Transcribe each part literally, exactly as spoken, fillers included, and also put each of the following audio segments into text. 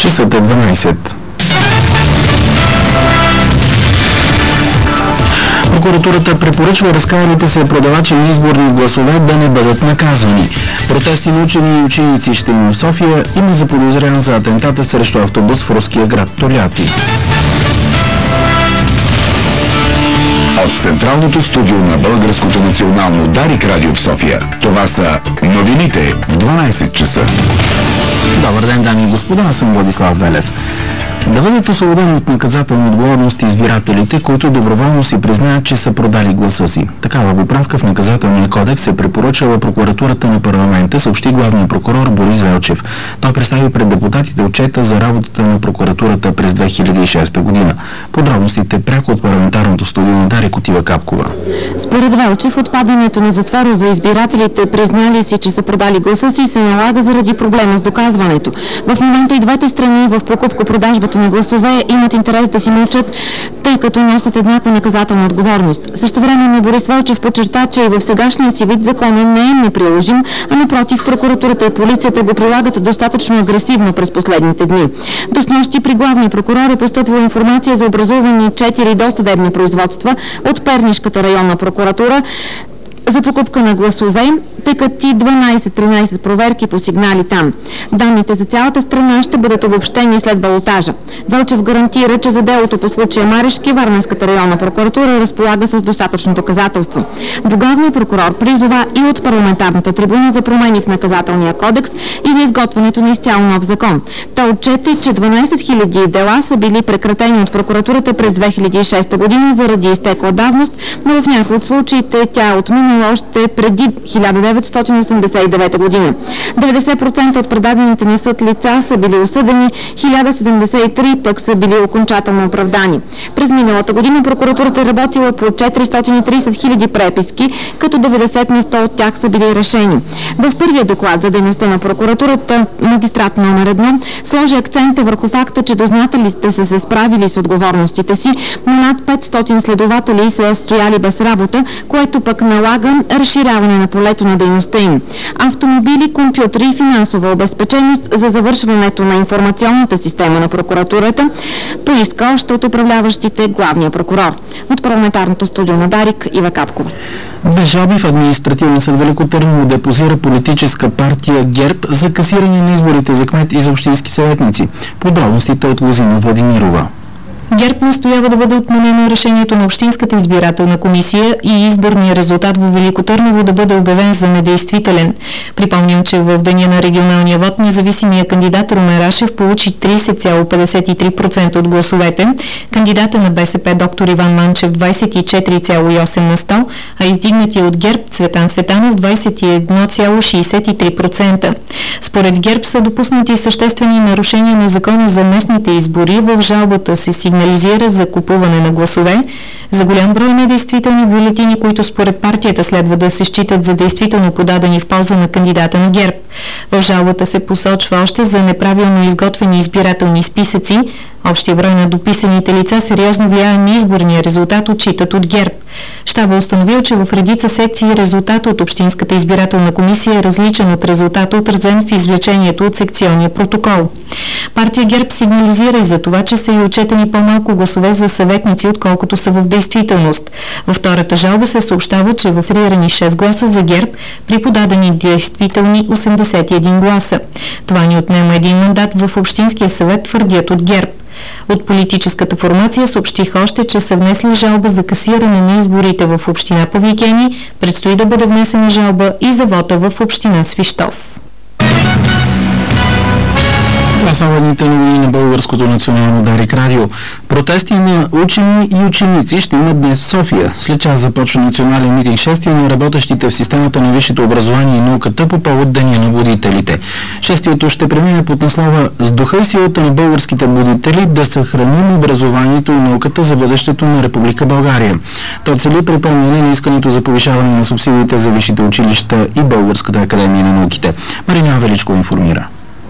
Часът е дванайсет. Прокуратурата препоръчва разкаялите се продавачи на изборни гласове да не бъдат наказвани. Протести на учени и ученици ще има в София. Има заподозрян за атентата срещу автобус в руския град Толяти. От централното студио на Българското национално Дарик радио в София, това са новините в дванайсет часа. Добър ден, дами и господа, аз съм Владислав Велев. Да бъдат освободени от наказателна отговорност избирателите, които доброволно си признаят, че са продали гласа си. Такава поправка в наказателния кодекс се препоръчала прокуратурата на парламента, съобщи главният прокурор Борис Велчев. Той представи пред депутатите отчета за работата на прокуратурата през две хиляди и шеста година. Подробностите пряко от парламентарното студио на Дарик Отива Капкова. Според Велчев, отпадането на затвора за избирателите, признали си, че са продали гласа си, се налага заради проблема с доказването. В момента и двете страни в покупко-продажбата на гласове имат интерес да си мълчат, тъй като носят еднаква наказателна отговорност. Същевременно Борис Велчев подчерта, че и в сегашния си вид закона не е неприложим, а напротив, прокуратурата и полицията го прилагат достатъчно агресивно през последните дни. До снощи при главния прокурор е постъпила информация за образувани четири досъдебни производства от Пернишката районна прокуратура за покупка на гласове, тъкат и дванайсет-тринайсет проверки по сигнали там. Данните за цялата страна ще бъдат обобщени след балотажа. Велчев гарантира, че за делото по случая Марешки Варненската районна прокуратура разполага с достатъчно доказателство. Главният прокурор призова и от парламентарната трибуна за промени в наказателния кодекс и за изготвянето на изцяло нов закон. Той отчете, че дванайсет хиляди дела са били прекратени от прокуратурата през две хиляди и шеста година заради изтекла давност, но в някои от случаите тя е отминала още преди хиляда деветстотин осемдесет и девета година. деветдесет процента от предадените на съд лица са били осъдени, хиляда седемдесет и три пък са били окончателно оправдани. През миналата година прокуратурата е работила по четиристотин и трийсет хиляди преписки, като деветдесет на сто от тях са били решени. В първия доклад за дейността на прокуратурата магистрат номер едно сложи акцента върху факта, че дознателите са се справили с отговорностите си, но над петстотин следователи са стояли без работа, което пък налага разширяване на полето на дейността им. Автомобили, компютри и финансова обезпеченост за завършването на информационната система на прокуратурата поиска още от управляващите главния прокурор. От парламентарното студио на Дарик Ива Капкова. Две жалби в административен съд Велико Търново депозира политическа партия ГЕРБ за касиране на изборите за кмет и за общински съветници. Подробностите от Лозина Владимирова. ГЕРБ настоява да бъде отменено решението на Общинската избирателна комисия и изборния резултат в Велико Търново да бъде обявен за недействителен. Припомням, че в деня на регионалния вод независимия кандидат Румен Рашев получи трийсет цяло петдесет и три процента от гласовете, кандидата на БСП доктор Иван Манчев двайсет и четири цяло и осем на сто, а издигнатия от ГЕРБ Цветан Цветанов двайсет и едно цяло шейсет и три процента. Според ГЕРБ са допуснати съществени нарушения на закона за местните избори. В жалбата се сигнализира за купуване на гласове, за голям брой недействителни бюлетини, които според партията следва да се считат за действително подадени в полза на кандидата на ГЕРБ. В жалбата се посочва още за неправилно изготвени избирателни списъци. Общия брой на дописаните лица сериозно влияе на изборния резултат, отчитат от ГЕРБ. Щаба установил, че в редица секции резултатът от Общинската избирателна комисия е различен от резултата, отразен в извлечението от секционния протокол. Партия ГЕРБ сигнализира и за това, че са и отчетени по-малко гласове за съветници, отколкото са в действителност. Във втората жалба се съобщава, че в реферирани шест гласа за ГЕРБ при подадени действителни осемдесет и един гласа. Това ни отнема един мандат в Общинския съвет, твърдят от ГЕРБ. От политическата формация съобщиха още, че са внесли жалба за касиране на изборите в община Павликени. Предстои да бъде внесена жалба и за вота в община Свищов. Това са водните новини на Българското национално Дарик радио. Протести на учени и ученици ще имат днес в София. След час започва национален митинг шествие на работещите в системата на висшето образование и науката по повод Деня на будителите. Шествието ще премине под наслова "С духа и силата на българските будители да съхраним образованието и науката за бъдещето на Република България". То цели припомняне на искането за повишаване на субсидиите за висшите училища и Българската академия на науките. Марина Величко информира.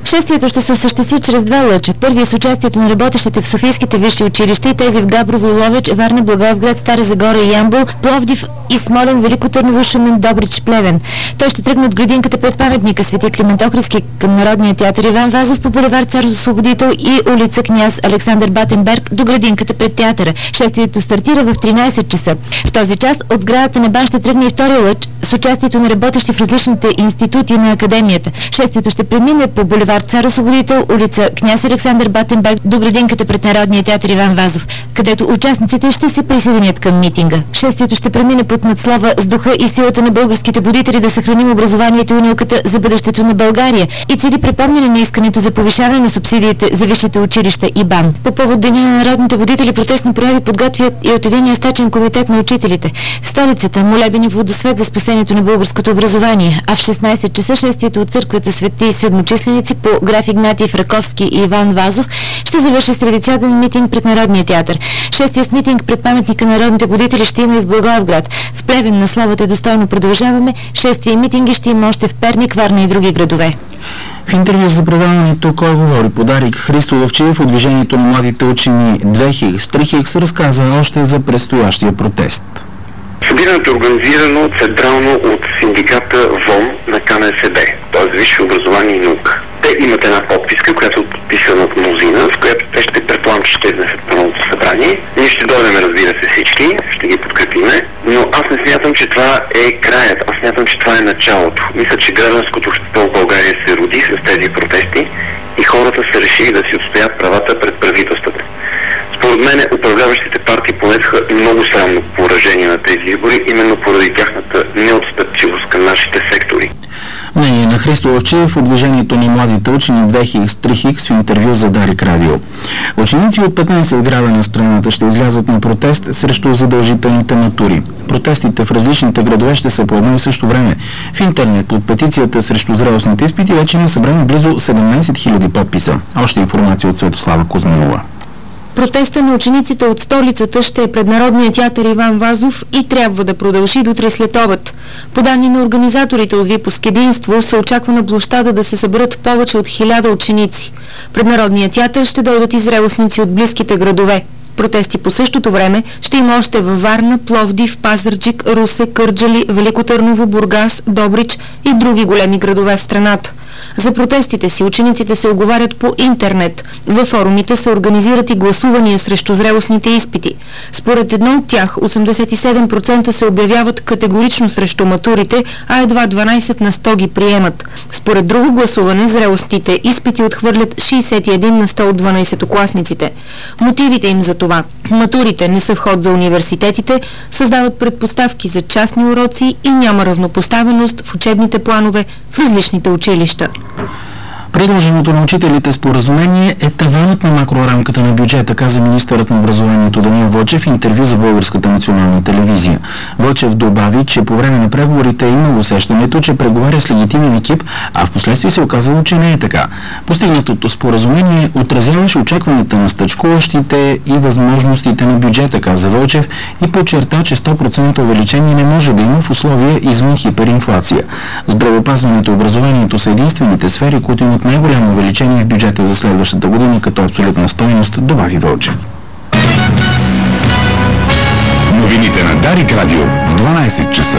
Шествието ще се осъществи чрез две лъча. Първия с участието на работещите в софийските висши училища и тези в Габрово и Ловеч, Варна, Благоевград, Стара Загора и Ямбол, Пловдив и Смолян, Велико Търново, Шумен, Добрич, Плевен. Той ще тръгне от градинката пред паметника Свети Климент Охридски към Народния театър Иван Вазов по булевард Цар Освободител и улица Княз Александър Батенберг до градинката пред театъра. Шествието стартира в тринайсет часа. В този час от сградата на БАН ще тръгне и втори лъч с участието на работещи в различните институти на академията. Шествието ще премине по булевард Цар Освободител, улица Княз Александър Батенберг до градинката пред Народния театър Иван Вазов, където участниците ще се присъединят към митинга. Шествието ще премине под надслова с духа и силата на българските будители да съхраним образованието и науката за бъдещето на България и цели припомняне на искането за повишаване на субсидиите за висшите училища и БАН. По повод Деня на народните будители протестни прояви подготвят и от Единния стачен комитет на учителите. В столицата молебени водосвет за спасението на българското образование, а в шестнайсет часа шествието от църквата Свети Седмочисленици по граф Игнатиев Раковски и Иван Вазов ще завърши с традиционен митинг пред Народния театър. Шестия с митинг пред паметника на народните будители ще има и в Благоевград. В Плевен на словата достойно продължаваме. Шествия и митинги ще има още в Перник, Варна и други градове. В интервю за предаването "Кой говори" подарик Христо Лъвчиев от движението на младите учени две хикс три хикс разказа още за предстоящия протест. Събирането е организирано централно от синдиката ВОН на К Н С Б, т.е. Висше образование и наука. Те имат една подписка, която е подписана от мнозина, в която те ще предполагам, че ще изнесат в Народното събрание. Ние ще дойдем, разбира се, всички, ще ги подкрепиме, но аз не смятам, че това е краят, аз смятам, че това е началото. Мисля, че гражданското общество в България се роди с тези протести и хората са решили да си отстоят правата пред правителствата. Според мен управляващите партии понесоха много срамно поражение на тези избори, именно поради тяхната неотстъпчивост към нашите сектори. Мнение на Христо Лъвчиев от движението на младите учени две хикс три хикс в интервю за Дарик Радио. Ученици от петнайсет града на страната ще излязат на протест срещу задължителните матури. Протестите в различните градове ще са по едно и също време. В интернет под петицията срещу зрелостните изпити вече има събрани близо седемнайсет хиляди подписа. Още информация от Светослава Кузманова. Протеста на учениците от столицата ще е пред Народния театър Иван Вазов и трябва да продължи до утре след обед. По данни на организаторите от Випуск Единство се очаква на площада да се съберат повече от хиляда ученици. Пред Народния театър ще дойдат и зрелостници от близките градове. Протести по същото време ще има още във Варна, Пловдив, Пазарджик, Русе, Кърджали, Велико Търново, Бургас, Добрич и други големи градове в страната. За протестите си учениците се оговарят по интернет. Във форумите се организират и гласувания срещу зрелостните изпити. Според едно от тях, осемдесет и седем процента се обявяват категорично срещу матурите, а едва дванайсет на сто ги приемат. Според друго гласуване, зрелостните изпити отхвърлят шейсет и едно на сто от дванайсетокласниците. Мотивите им за това: матурите не са вход за университетите, създават предпоставки за частни уроци и няма равнопоставеност в учебните планове в различните училища. Предложеното на учителите споразумение е таванът на макрорамката на бюджета, каза министърът на образованието Даниел Вълчев в интервю за Българската национална телевизия. Вълчев добави, че по време на преговорите е имало усещането, че преговаря с легитимен екип, а в последствие се оказало, че не е така. Постигнатото споразумение отразяваше очакванията на стъчкуващите и възможностите на бюджета, каза Вълчев и подчерта, че сто процента увеличение не може да има в условия извън хиперинфлация. Здравеопазването и образованието са единствените сфери, които имат най-голямо увеличение в бюджета за следващата година като абсолютна стойност, добави Вълчев. Новините на Дарик Радио в дванайсет часа.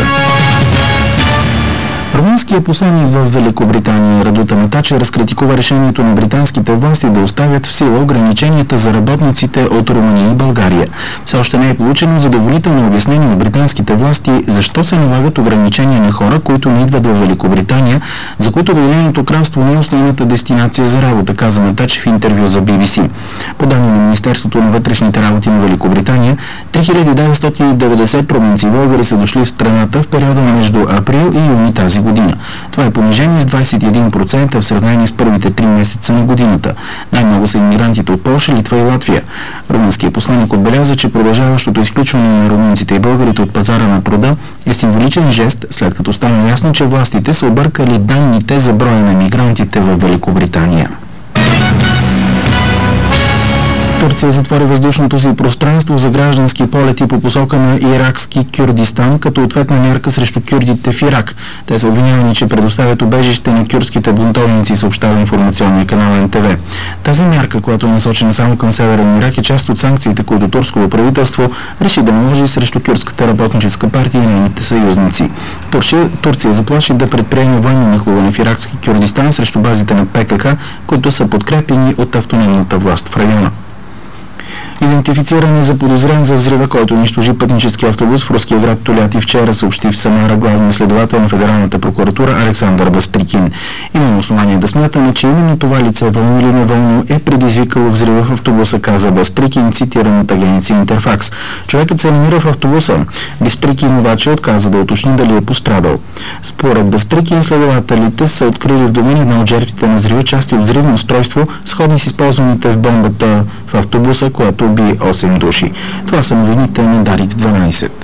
Румънският посланик в Великобритания Радута Матаче разкритикува решението на британските власти да оставят в сила ограниченията за работниците от Румъния и България. Все още не е получено задоволително обяснение от британските власти защо се налагат ограничения на хора, които не идват в Великобритания, за които Обединеното кралство не е основната дестинация за работа, каза Матаче в интервю за Би Би Си. По данни на Министерството на вътрешните работи на Великобритания, три хиляди деветстотин и деветдесет румънци и българи са дошли в страната в периода между април и юни тази година. Това е понижение с двайсет и един процента в сравнение с първите три месеца на годината. Най-много са иммигрантите от Полша, Литва и Латвия. Румънският посланик отбеляза, че продължаващото изключване на румънците и българите от пазара на труда е символичен жест, след като стана ясно, че властите са объркали данните за броя на мигрантите в Великобритания. Турция затвори въздушното си пространство за граждански полети по посока на иракски Кюрдистан, като ответна мярка срещу кюрдите в Ирак. Те са обвинявани, че предоставят убежище на кюрдските бунтовници, съобщава информационния канал Ен Те Ве. Тази мярка, която е насочена само към Северен Ирак, е част от санкциите, които турското правителство реши да наложи срещу Кюрдската работническа партия и нейните съюзници. Турция, Турция заплаши да предприеме военно нахлуване в иракски Кюрдистан срещу базите на Пе Ке Ка, които са подкрепени от автономната власт в района. Идентифициран е заподозрен за взрива, който унищожи пътнически автобус в руския град Толяти вчера, съобщи в Самара главният следовател на Федералната прокуратура Александър Бастрикин. Има основание да смятаме, че именно това лице, вълно или невълно, е предизвикало взрива в автобуса, каза Бастрикин, цитиран от агенция Интерфакс. Човекът се намира в автобуса. Бастрикин обаче отказа да уточни дали е пострадал. Според Бастрикин, следователите са открили в дома на една от жертвите на взрива части от взривно устройство, сходни с използваните в бомбата в автобуса, която уби осем души. Това са новините на Дарик дванайсет.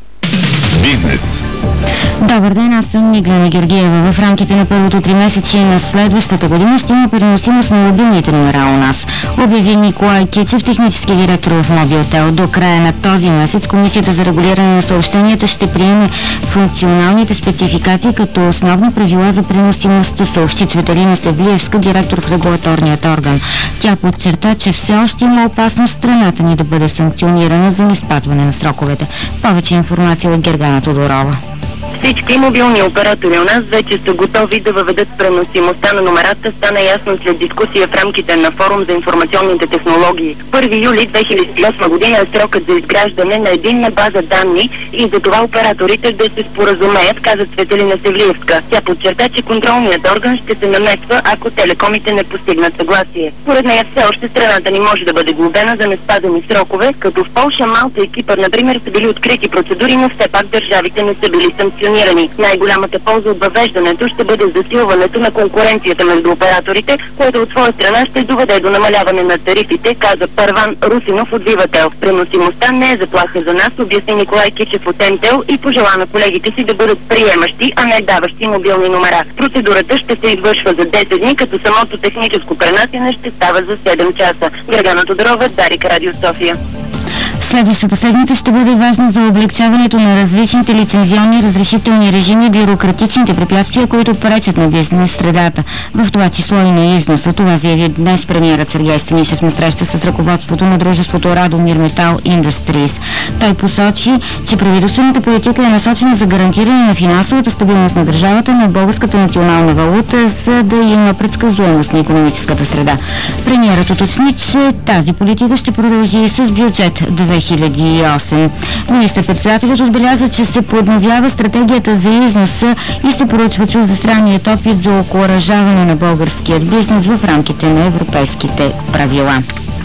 Бизнес. Добър ден, аз съм Миглена Георгиева. В рамките на първото тримесечие на следващата година ще има преносимост на мобилните номера у нас, обяви Николай Кичев, технически директор в Мобилтел. До края на този месец Комисията за регулиране на съобщенията ще приеме функционалните спецификации като основни правила за преносимостта, съобщи Цветелина Севлиевска, директор в регулаторният орган. Тя подчерта, че все още има опасност страната ни да бъде санкционирана за неспазване на сроковете. Повече информация от Гергана Тодорова. Всички мобилни оператори у нас вече са готови да въведат преносимостта на номерата, стана ясно след дискусия в рамките на форум за информационните технологии. първи юли две хиляди и осма година е срокът за изграждане на единна база данни и за това операторите да се споразумеят, каза Цветелина Севлиевска. Тя подчерта, че контролният орган ще се намесва, ако телекомите не постигнат съгласие. Според нея все още страната ни може да бъде глобена за неспазени срокове, като в Полша, Малта и Кипър, например, са били открити процедури, но все пак държавите не са били санкционирани. Най-голямата полза от въвеждането ще бъде засилването на конкуренцията между операторите, което от своя страна ще доведе до намаляване на тарифите, каза Първан Русинов от Вивател. Преносимостта не е заплаха за нас, обясни Николай Кичев от Ем-тел и пожела на колегите си да бъдат приемащи, а не даващи мобилни номера. Процедурата ще се извършва за десет дни, като самото техническо пренасяне ще става за седем часа. Гергана Тодорова, Дарик, Радио София. Следващата седмица ще бъде важна за облегчаването на различните лицензионни разрешителни режими и бюрократичните препятствия, които пречат на бизнес средата, в това число и на износа. Това заяви днес премиерът Сергей Станишев на среща с ръководството на дружеството Радомир Метал Индъстрис. Той посочи, че правителствената политика е насочена за гарантиране на финансовата стабилност на държавата на българската национална валута, за да има предсказуемост на икономическата среда. Премиерът уточни, че тази политика ще продължи и с бюджет две хиляди и осем. Министър-председателят отбеляза, че се подновява стратегията за износа и се поръчва чуждестранният опит за окуражаване на българският бизнес в рамките на европейските правила.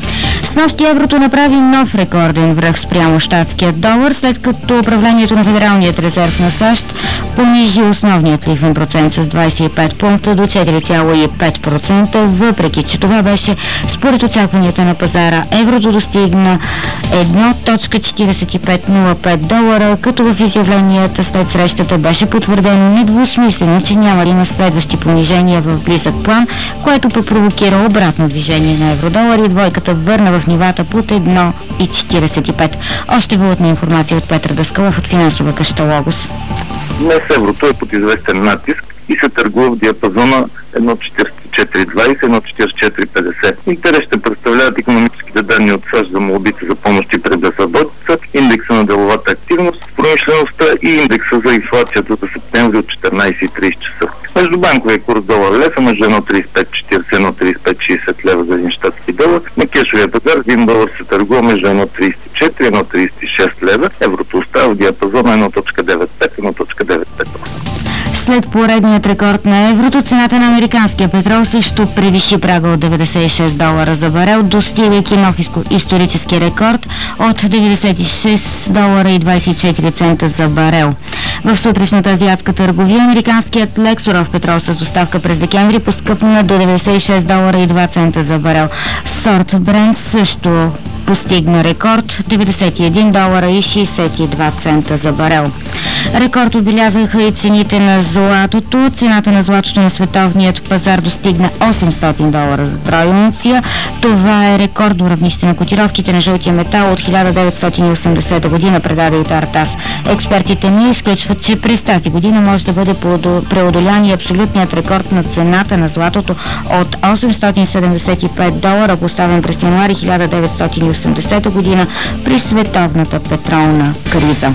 Снощи еврото направи нов рекорден връх спрямо щатският долар, след като управлението на Федералният резерв на САЩ понижи основният лихвен процент с двадесет и пет пункта до четири цяло и пет процента, въпреки че това беше според очакванията на пазара. Еврото достигна едно цяло четиридесет и пет нула пет долара, като в изявленията след срещата беше потвърдено недвусмислено, че няма да има следващи понижения в близък план, което пък провокира обратно движение на евродолар и двойката върна в нивата под едно цяло четиридесет и пет. Още валутна информация от Петър Даскалов от финансова къща Логос. Днес еврото е под известен натиск и се търгува в диапазона едно цяло четиридесет и четири двадесет - едно цяло четиридесет и четири петдесет. Интерес ще представляват икономическите данни от САЩ за молбите за помощи пред безработица, индекса на деловата активност в промишлеността и индекса за инфлацията за септември от четиринадесет и тридесет часа. Между банковия курс долар-лев е между едно цяло тридесет и пет четиридесет и едно цяло тридесет и пет шестдесет лева за един щатски долар. На кешовия пазар един долар се търгува между едно цяло тридесет и четири - едно цяло тридесет и шест лева. Еврото остава в диапазона едно цяло деветдесет и пет - едно цяло деветдесет и пет. След поредният рекорд на еврото, цената на американския петрол също превиши прага от деветдесет и шест долара за барел, достигайки нов исторически рекорд от деветдесет и шест долара и двадесет и четири цента за барел. В сутрешната азиатска търговия американският лексуров петрол с доставка през декември поскъпна до деветдесет и шест долара и два цента за барел. Сорт Брент също постигна рекорд деветдесет и един долара и шестдесет и два цента за барел. Рекорд отбелязаха и цените на златото. Цената на златото на световният пазар достигна осемстотин долара за трой унция. Това е рекордно равнище на котировките на жълтия метал от хиляда деветстотин и осемдесета година, предаде и Тартас. Експертите ни изключват, че през тази година може да бъде преодолян и абсолютният рекорд на цената на златото от осемстотин седемдесет и пет долара, поставен през януари хиляда деветстотин и осемдесета година при световната петролна криза.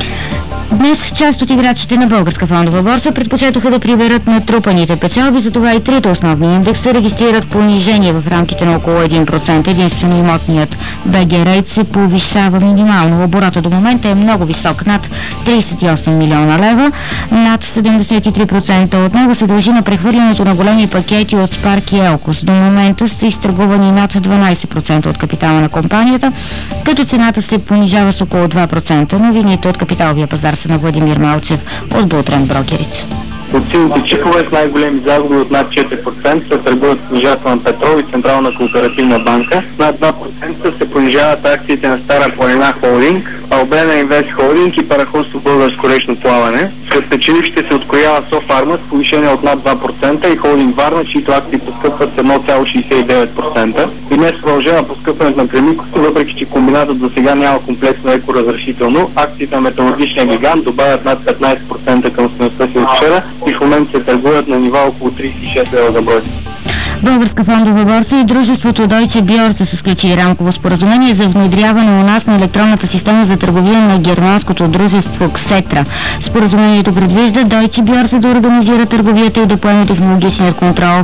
Днес част от играчите на Българска фондова борса предпочетоха да приберат натрупаните печалби, затова и трите основни индекса регистрират понижение в рамките на около един процент. Единствено имотният би джи Rate се повишава минимално. Оборота до момента е много висок, над тридесет и осем милиона лева. Над седемдесет и три процента от него се дължи на прехвърлянето на големи пакети от Спарк и Елкос. До момента са изтъргувани над дванадесет процента от капитала на компанията, като цената се понижава с около два процента. Новините от капиталовия пазар на Владимир Малчев от Бултрен Брокерич. От силните чипове с най-големи загуби от над четири процента се търгуват книжата на Петрол и Централна кооперативна банка. Над два процента се понижават акциите на Стара планина Холдинг, Албена Инвест Холдинг и Параходство Българско речно плаване. След печелившите се откроява Софарма с повишение от над два процента и Холдинг Варна, чието акции поскъпват с едно цяло шейсет и девет процента. И днес продължава поскъпването на Кремиковци, въпреки че комбинатът за сега няма комплексно екоразрешително. Акциите на металургичния гигант добавят над петнадесет процента към стойността си от вчера и в момента се търгуват на нива около тридесет и шест лева за брой. Българска фондова борса и дружеството Deutsche Börse са сключили рамково споразумение за внедряване у нас на електронната система за търговия на германското дружество Ксетра. Споразумението предвижда Deutsche Börse да организира търговията и да поеме технологичния контрол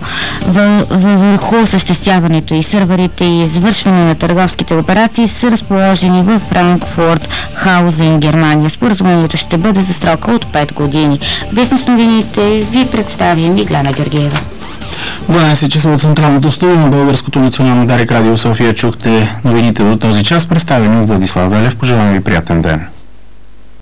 върху осъществяването и сървърите и извършване на търговските операции са разположени в Франкфурт Хаузен, Германия. Споразумението ще бъде за срока от пет години. Бизнес новините ви представя Миглена Георгиева. дванадесет часа от централното студио на Българското национално Дарик Радио София чухте новините до този час, представени от Владислав Велев. Пожелавам ви приятен ден.